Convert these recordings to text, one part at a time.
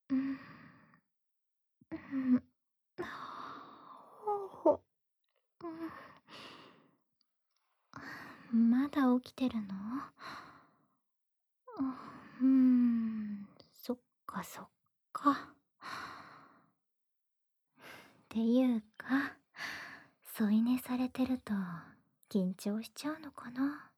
うん、うん、ほほ、まだ起きてるの？そっかそっか。っていうか、添い寝されてると緊張しちゃうのかな。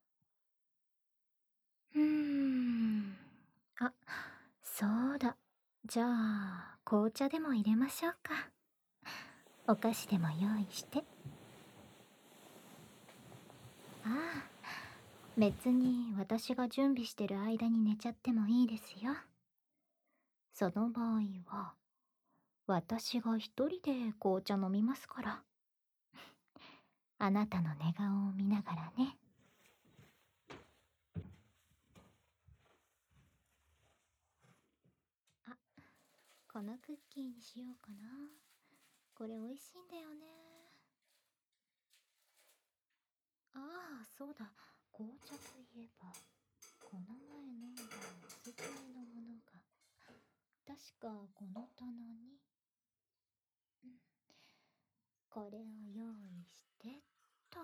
うーん。あ、そうだ。じゃあ、紅茶でも入れましょうか。お菓子でも用意して。ああ、別に私が準備してる間に寝ちゃってもいいですよ。その場合は、私が一人で紅茶飲みますから。あなたの寝顔を見ながらね。あ、このクッキーにしようかな。これ美味しいんだよね。ああ、そうだ。紅茶といえば、この前飲んだおすすめのものが、確かこの棚に、これを用意してっと。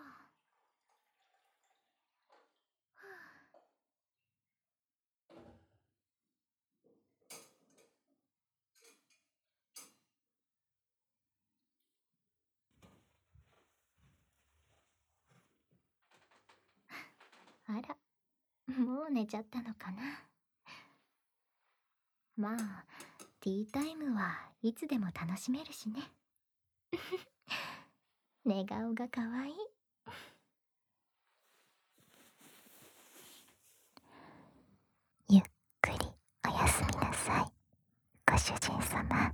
あら、もう寝ちゃったのかな。まあ、ティータイムはいつでも楽しめるしね。寝顔がかわいい。ゆっくりおやすみなさい、ご主人様。